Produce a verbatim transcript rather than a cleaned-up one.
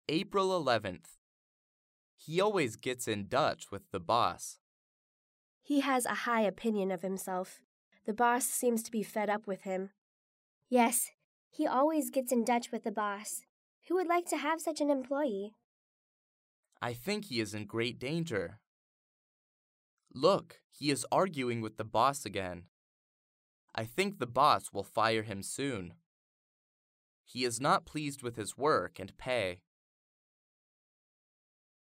April eleventh. He always gets in Dutch with the boss. He has a high opinion of himself. The boss seems to be fed up with him. Yes, he always gets in Dutch with the boss. Who would like to have such an employee? I think he is in great danger. Look, he is arguing with the boss again. I think the boss will fire him soon. He is not pleased with his work and pay.